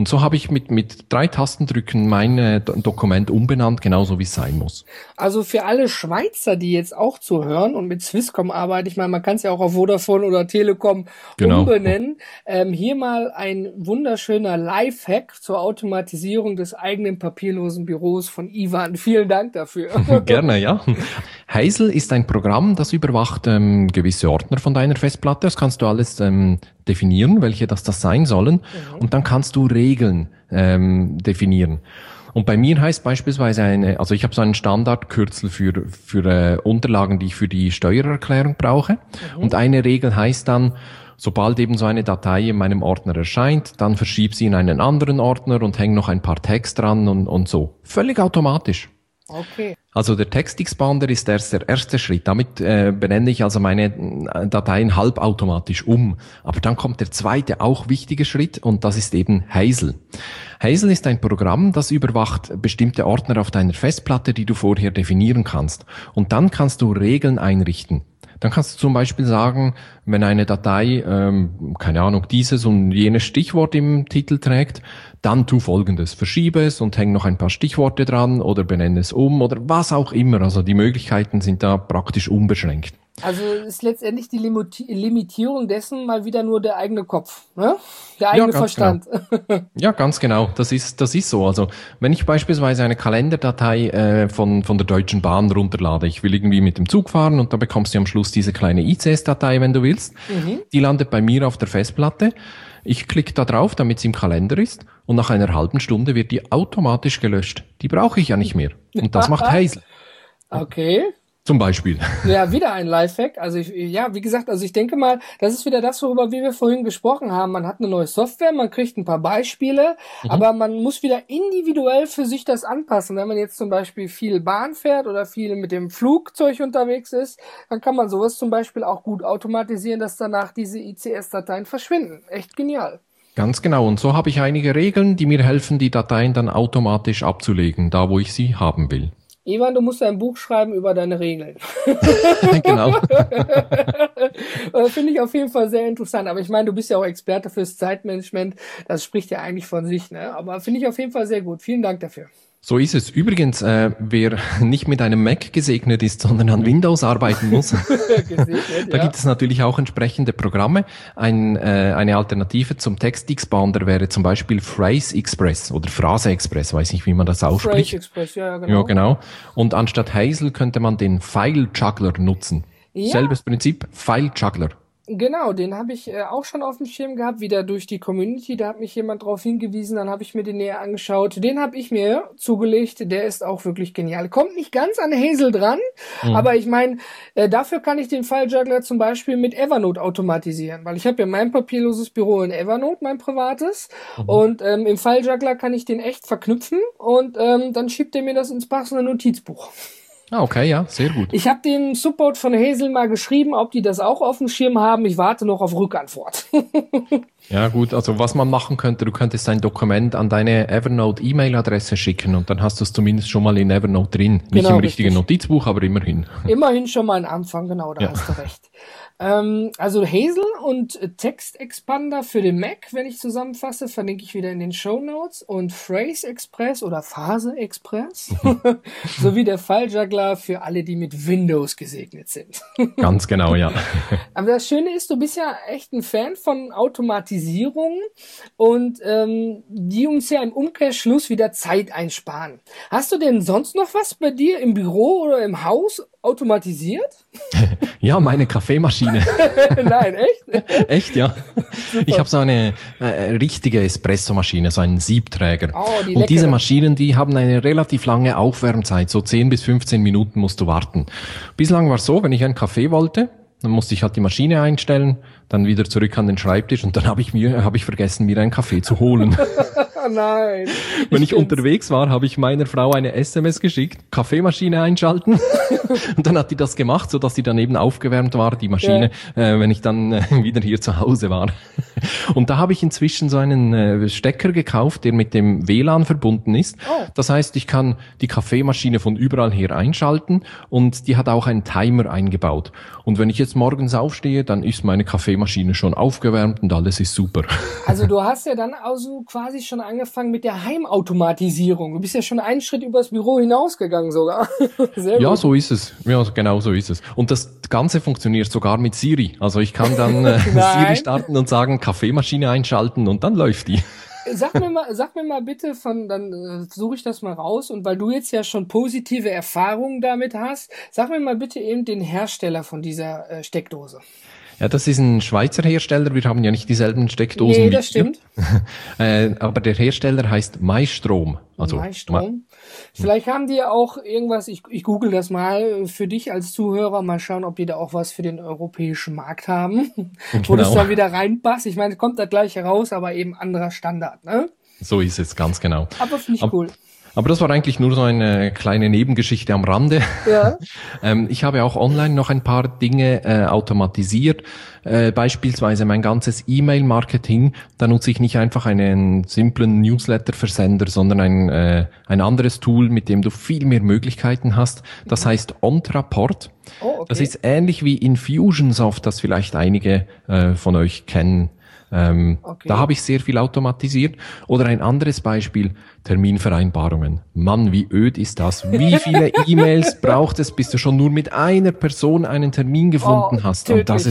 C: Und so habe ich mit 3 Tastendrücken mein Dokument umbenannt, genauso wie es sein muss.
B: Also für alle Schweizer, die jetzt auch zuhören und mit Swisscom arbeiten, ich meine, man kann es ja auch auf Vodafone oder Telekom umbenennen, hier mal ein wunderschöner Lifehack zur Automatisierung des eigenen papierlosen Büros von Ivan. Vielen Dank dafür.
C: Gerne, ja. Hazel ist ein Programm, das überwacht gewisse Ordner von deiner Festplatte. Das kannst du alles definieren, welche das sein sollen. Und dann kannst du Regeln definieren. Und bei mir heißt beispielsweise also ich habe so einen Standardkürzel für Unterlagen, die ich für die Steuererklärung brauche. Und eine Regel heißt dann, sobald eben so eine Datei in meinem Ordner erscheint, dann verschieb sie in einen anderen Ordner und häng noch ein paar Text dran und so. Völlig automatisch.
B: Okay.
C: Also der Text-Expander ist erst der erste Schritt. Damit benenne ich also meine Dateien halbautomatisch um. Aber dann kommt der zweite, auch wichtige Schritt und das ist eben Hazel. Hazel ist ein Programm, das überwacht bestimmte Ordner auf deiner Festplatte, die du vorher definieren kannst. Und dann kannst du Regeln einrichten. Dann kannst du zum Beispiel sagen, wenn eine Datei, keine Ahnung, dieses und jenes Stichwort im Titel trägt, dann tu Folgendes. Verschiebe es und häng noch ein paar Stichworte dran oder benenne es um oder was auch immer. Also die Möglichkeiten sind da praktisch unbeschränkt.
B: Also ist letztendlich die Limitierung dessen mal wieder nur der eigene Kopf, ne? Der eigene Verstand.
C: Genau. Ja, ganz genau. Das ist so. Also wenn ich beispielsweise eine Kalenderdatei von der Deutschen Bahn runterlade, ich will irgendwie mit dem Zug fahren und da bekommst du am Schluss diese kleine ICS-Datei, wenn du willst. Die landet bei mir auf der Festplatte. Ich klicke da drauf, damit sie im Kalender ist und nach einer halben Stunde wird die automatisch gelöscht. Die brauche ich ja nicht mehr. Und das macht Hazel.
B: Okay.
C: Zum Beispiel.
B: Ja, wieder ein Lifehack. Also wie gesagt, ich denke mal, das ist wieder das, worüber wir vorhin gesprochen haben. Man hat eine neue Software, man kriegt ein paar Beispiele, aber man muss wieder individuell für sich das anpassen. Wenn man jetzt zum Beispiel viel Bahn fährt oder viel mit dem Flugzeug unterwegs ist, dann kann man sowas zum Beispiel auch gut automatisieren, dass danach diese ICS-Dateien verschwinden. Echt genial.
C: Ganz genau. Und so habe ich einige Regeln, die mir helfen, die Dateien dann automatisch abzulegen, da wo ich sie haben will.
B: Ivan, du musst ein Buch schreiben über deine Regeln.
C: Genau.
B: Finde ich auf jeden Fall sehr interessant. Aber ich meine, du bist ja auch Experte fürs Zeitmanagement. Das spricht ja eigentlich von sich, ne? Aber finde ich auf jeden Fall sehr gut. Vielen Dank dafür.
C: So ist es. Übrigens, wer nicht mit einem Mac gesegnet ist, sondern an Windows arbeiten muss, da gibt es natürlich auch entsprechende Programme. Eine Alternative zum Text-Expander wäre zum Beispiel Phrase Express oder Phrase Express, weiß nicht, wie man das ausspricht.
B: Phrase Express, ja, genau.
C: Ja, genau. Und anstatt Hazel könnte man den File Juggler nutzen. Ja. Selbes Prinzip, File Juggler.
B: Genau, den habe ich auch schon auf dem Schirm gehabt, wieder durch die Community, da hat mich jemand drauf hingewiesen, dann habe ich mir den näher angeschaut. Den habe ich mir zugelegt, der ist auch wirklich genial. Kommt nicht ganz an Hazel dran, aber ich meine, dafür kann ich den File Juggler zum Beispiel mit Evernote automatisieren, weil ich habe ja mein papierloses Büro in Evernote, mein privates, und im File Juggler kann ich den echt verknüpfen und dann schiebt er mir das ins passende Notizbuch.
C: Ah, okay, ja, sehr gut.
B: Ich habe den Support von Hazel mal geschrieben, ob die das auch auf dem Schirm haben. Ich warte noch auf Rückantwort.
C: Ja gut, also was man machen könnte, du könntest ein Dokument an deine Evernote-E-Mail-Adresse schicken und dann hast du es zumindest schon mal in Evernote drin. Nicht genau, im richtigen Notizbuch, aber immerhin.
B: Immerhin schon mal ein Anfang, genau, da hast du recht. Also Hazel und Text Expander für den Mac, wenn ich zusammenfasse, verlinke ich wieder in den Shownotes, und Phrase Express oder Phase Express sowie der File Juggler für alle, die mit Windows gesegnet sind.
C: Ganz genau, ja.
B: Aber das Schöne ist, du bist ja echt ein Fan von Automatisierung und die uns ja im Umkehrschluss wieder Zeit einsparen. Hast du denn sonst noch was bei dir im Büro oder im Haus automatisiert?
C: Ja, meine Kaffeemaschine.
B: Nein, echt?
C: Echt, ja. Super. Ich habe so eine richtige Espressomaschine, so einen Siebträger.
B: Oh,
C: und diese Maschinen, die haben eine relativ lange Aufwärmzeit, so 10 bis 15 Minuten musst du warten. Bislang war es so, wenn ich einen Kaffee wollte, dann musste ich halt die Maschine einstellen, dann wieder zurück an den Schreibtisch und dann habe ich vergessen, mir einen Kaffee zu holen.
B: Nein.
C: Wenn ich unterwegs war, habe ich meiner Frau eine SMS geschickt, Kaffeemaschine einschalten. Und dann hat die das gemacht, so dass die dann eben aufgewärmt war, die Maschine, wenn ich dann wieder hier zu Hause war. Und da habe ich inzwischen so einen Stecker gekauft, der mit dem WLAN verbunden ist. Oh. Das heißt, ich kann die Kaffeemaschine von überall her einschalten und die hat auch einen Timer eingebaut. Und wenn ich jetzt morgens aufstehe, dann ist meine Kaffeemaschine schon aufgewärmt und alles ist super.
B: Also du hast ja dann also quasi schon angefangen mit der Heimautomatisierung. Du bist ja schon einen Schritt übers Büro hinausgegangen sogar. Sehr gut.
C: Ja, so ist es. Ja, genau so ist es. Und das Ganze funktioniert sogar mit Siri. Also ich kann dann Siri starten und sagen, Kaffeemaschine einschalten und dann läuft die.
B: Sag mir mal bitte dann suche ich das mal raus, und weil du jetzt ja schon positive Erfahrungen damit hast, sag mir mal bitte eben den Hersteller von dieser Steckdose.
C: Ja, das ist ein Schweizer Hersteller. Wir haben ja nicht dieselben Steckdosen.
B: Nee, das stimmt.
C: Aber der Hersteller heißt Maistrom. Also
B: Maistrom. Vielleicht haben die ja auch irgendwas, ich google das mal für dich als Zuhörer, mal schauen, ob die da auch was für den europäischen Markt haben, wo das dann wieder reinpasst. Ich meine, kommt da gleich heraus, aber eben anderer Standard, ne?
C: So ist es, ganz genau.
B: Aber finde ich cool.
C: Aber das war eigentlich nur so eine kleine Nebengeschichte am Rande. Ja. Ich habe auch online noch ein paar Dinge automatisiert. Beispielsweise mein ganzes E-Mail-Marketing. Da nutze ich nicht einfach einen simplen Newsletter-Versender, sondern ein anderes Tool, mit dem du viel mehr Möglichkeiten hast. Das heißt Ontraport. Oh, okay. Das ist ähnlich wie Infusionsoft, das vielleicht einige von euch kennen. Okay. Da habe ich sehr viel automatisiert. Oder ein anderes Beispiel, Terminvereinbarungen. Mann, wie öd ist das? Wie viele E-Mails braucht es, bis du schon nur mit einer Person einen Termin gefunden hast?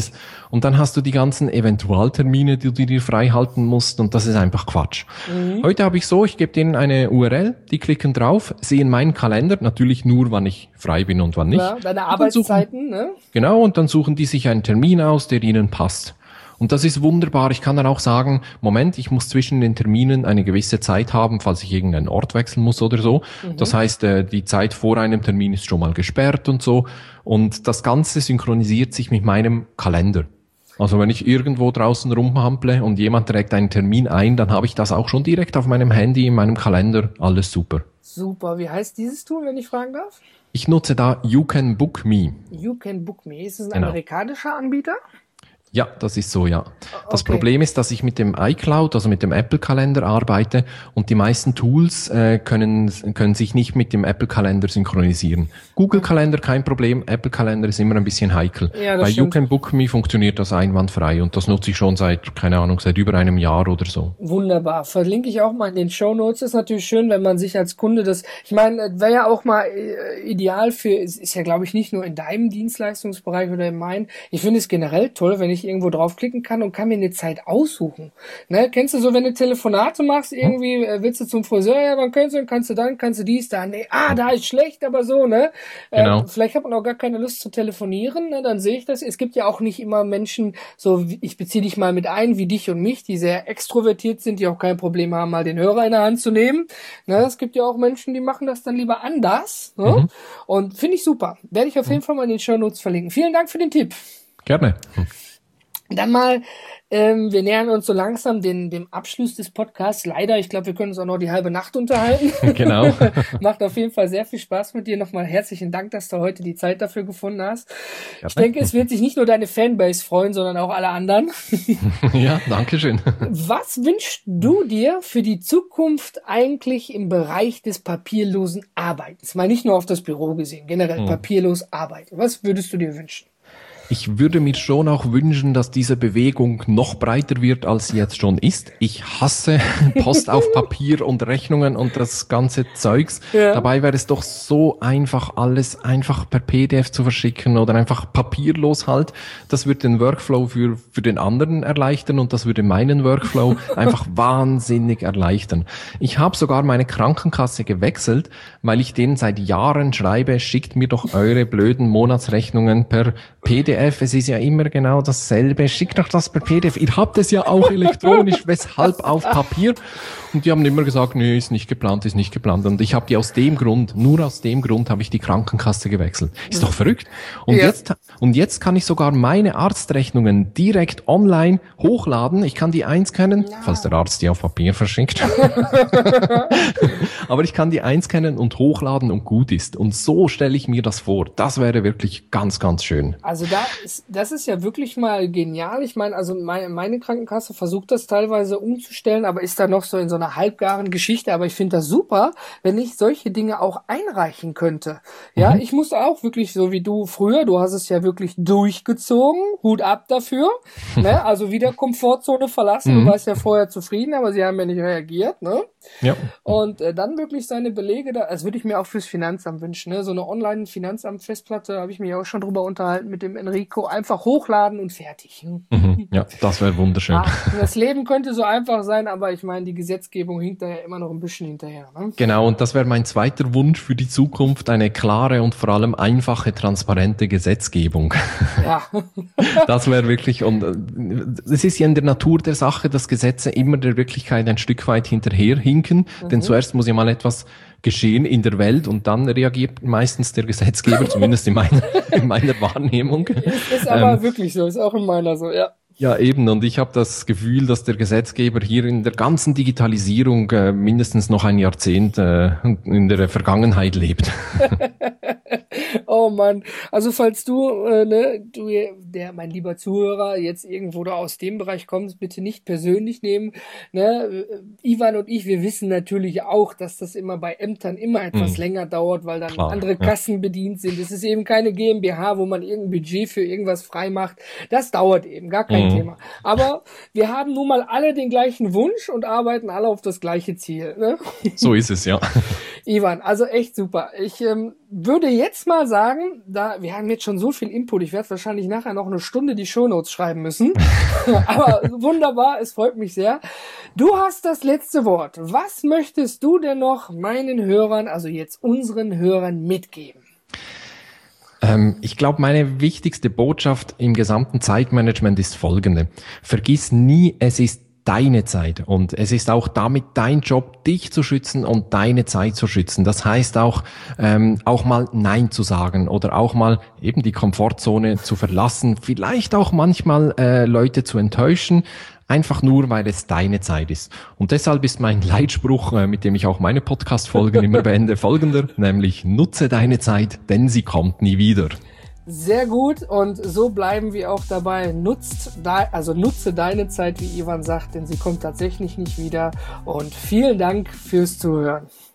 C: Und dann hast du die ganzen Eventualtermine, die du dir frei halten musst, und das ist einfach Quatsch. Mhm. Heute habe ich ich gebe denen eine URL, die klicken drauf, sehen meinen Kalender, natürlich nur, wann ich frei bin und wann nicht. Ja,
B: deine Arbeitszeiten, ne?
C: Genau, und dann suchen die sich einen Termin aus, der ihnen passt. Und das ist wunderbar. Ich kann dann auch sagen, Moment, ich muss zwischen den Terminen eine gewisse Zeit haben, falls ich irgendeinen Ort wechseln muss oder so. Mhm. Das heißt, die Zeit vor einem Termin ist schon mal gesperrt und so. Und das Ganze synchronisiert sich mit meinem Kalender. Also wenn ich irgendwo draußen rumhample und jemand trägt einen Termin ein, dann habe ich das auch schon direkt auf meinem Handy, in meinem Kalender. Alles super.
B: Super. Wie heißt dieses Tool, wenn ich fragen darf?
C: Ich nutze da You Can Book Me.
B: You Can Book Me. Ist es ein amerikanischer Anbieter?
C: Ja, das ist so, ja. Das Problem ist, dass ich mit dem iCloud, also mit dem Apple-Kalender arbeite, und die meisten Tools können sich nicht mit dem Apple-Kalender synchronisieren. Google-Kalender kein Problem, Apple-Kalender ist immer ein bisschen heikel. Ja, bei You Can Book Me funktioniert das einwandfrei, und das nutze ich schon seit über einem Jahr oder so.
B: Wunderbar. Verlinke ich auch mal in den Shownotes. Ist natürlich schön, wenn man sich als Kunde ich meine, wäre ja auch mal ideal ist ja, glaube ich, nicht nur in deinem Dienstleistungsbereich oder in meinem. Ich finde es generell toll, wenn ich irgendwo draufklicken kann und kann mir eine Zeit aussuchen. Ne? Kennst du so, wenn du Telefonate machst, irgendwie willst du zum Friseur, ja, wann kannst du dies, da, nee, da ist schlecht, aber so, ne? Genau. Vielleicht hat man auch gar keine Lust zu telefonieren, ne? Dann sehe ich das. Es gibt ja auch nicht immer Menschen, so, ich beziehe dich mal mit ein, wie dich und mich, die sehr extrovertiert sind, die auch kein Problem haben, mal den Hörer in der Hand zu nehmen. Ne? Es gibt ja auch Menschen, die machen das dann lieber anders. Ne? Mhm. Und finde ich super. Werde ich auf jeden Fall mal in den Shownotes verlinken. Vielen Dank für den Tipp.
C: Gerne.
B: Dann mal, wir nähern uns so langsam dem Abschluss des Podcasts. Leider, ich glaube, wir können uns auch noch die halbe Nacht unterhalten.
C: Genau.
B: Macht auf jeden Fall sehr viel Spaß mit dir. Nochmal herzlichen Dank, dass du heute die Zeit dafür gefunden hast. Ja, ich denke, es wird sich nicht nur deine Fanbase freuen, sondern auch alle anderen.
C: Ja, danke schön.
B: Was wünschst du dir für die Zukunft eigentlich im Bereich des papierlosen Arbeitens? Mal nicht nur auf das Büro gesehen, generell papierlos arbeiten. Was würdest du dir wünschen?
C: Ich würde mir schon auch wünschen, dass diese Bewegung noch breiter wird, als sie jetzt schon ist. Ich hasse Post auf Papier und Rechnungen und das ganze Zeugs. Ja. Dabei wäre es doch so einfach, alles einfach per PDF zu verschicken oder einfach papierlos halt. Das würde den Workflow für den anderen erleichtern, und das würde meinen Workflow einfach wahnsinnig erleichtern. Ich habe sogar meine Krankenkasse gewechselt, weil ich denen seit Jahren schreibe, schickt mir doch eure blöden Monatsrechnungen per PDF. Es ist ja immer genau dasselbe. Schickt doch das per PDF. Ihr habt es ja auch elektronisch, weshalb auf Papier? Und die haben immer gesagt, nee, ist nicht geplant. Und ich habe die nur aus dem Grund habe ich die Krankenkasse gewechselt. Ist doch verrückt. Und jetzt kann ich sogar meine Arztrechnungen direkt online hochladen. Ich kann die einscannen, falls der Arzt die auf Papier verschickt. Aber ich kann die einscannen und hochladen und gut ist. Und so stelle ich mir das vor. Das wäre wirklich ganz, ganz schön.
B: Also das ist ja wirklich mal genial. Ich meine, also meine Krankenkasse versucht das teilweise umzustellen, aber ist da noch so in so einer halbgaren Geschichte. Aber ich finde das super, wenn ich solche Dinge auch einreichen könnte. Ja, ich musste auch wirklich so wie du früher, du hast es ja wirklich durchgezogen. Hut ab dafür. Ne? Also wieder Komfortzone verlassen. Du warst ja vorher zufrieden, aber sie haben ja nicht reagiert. Ne?
C: Ja.
B: Und dann wirklich seine Belege da, das würde ich mir auch fürs Finanzamt wünschen, ne? So eine Online-Finanzamt-Festplatte, habe ich mich auch schon drüber unterhalten mit dem Enrico, einfach hochladen und fertig.
C: Ja, das wäre wunderschön.
B: Das Leben könnte so einfach sein, aber ich meine, die Gesetzgebung hinkt da ja immer noch ein bisschen hinterher. Ne?
C: Genau, und das wäre mein zweiter Wunsch für die Zukunft, eine klare und vor allem einfache, transparente Gesetzgebung.
B: Ja.
C: Das wäre wirklich, und es ist ja in der Natur der Sache, dass Gesetze immer der Wirklichkeit ein Stück weit hinterherhinken, denn zuerst muss ja mal etwas geschehen in der Welt und dann reagiert meistens der Gesetzgeber, zumindest in meiner Wahrnehmung.
B: Ist aber wirklich so, ist auch in meiner so, ja.
C: Ja, eben. Und ich habe das Gefühl, dass der Gesetzgeber hier in der ganzen Digitalisierung mindestens noch ein Jahrzehnt in der Vergangenheit lebt.
B: Oh Mann, also falls mein lieber Zuhörer, jetzt irgendwo da aus dem Bereich kommst, bitte nicht persönlich nehmen. Ne? Ivan und ich, wir wissen natürlich auch, dass das immer bei Ämtern immer etwas länger dauert, weil dann andere Kassen bedient sind. Es ist eben keine GmbH, wo man irgendein Budget für irgendwas frei macht. Das dauert eben, gar kein Thema. Aber wir haben nun mal alle den gleichen Wunsch und arbeiten alle auf das gleiche Ziel. Ne?
C: So ist es, ja.
B: Ivan, also echt super. Ich würde jetzt mal sagen, wir haben jetzt schon so viel Input, ich werde wahrscheinlich nachher noch eine Stunde die Shownotes schreiben müssen. Aber wunderbar, es freut mich sehr. Du hast das letzte Wort. Was möchtest du denn noch meinen Hörern, also jetzt unseren Hörern, mitgeben?
C: Ich glaube, meine wichtigste Botschaft im gesamten Zeitmanagement ist folgende. Vergiss nie, es ist deine Zeit und es ist auch damit dein Job, dich zu schützen und deine Zeit zu schützen. Das heißt auch mal Nein zu sagen oder auch mal eben die Komfortzone zu verlassen, vielleicht auch manchmal Leute zu enttäuschen, einfach nur, weil es deine Zeit ist. Und deshalb ist mein Leitspruch, mit dem ich auch meine Podcast-Folgen immer beende, folgender, nämlich nutze deine Zeit, denn sie kommt nie wieder.
B: Sehr gut, und so bleiben wir auch dabei. Nutze deine Zeit, wie Ivan sagt, denn sie kommt tatsächlich nicht wieder. Und vielen Dank fürs Zuhören.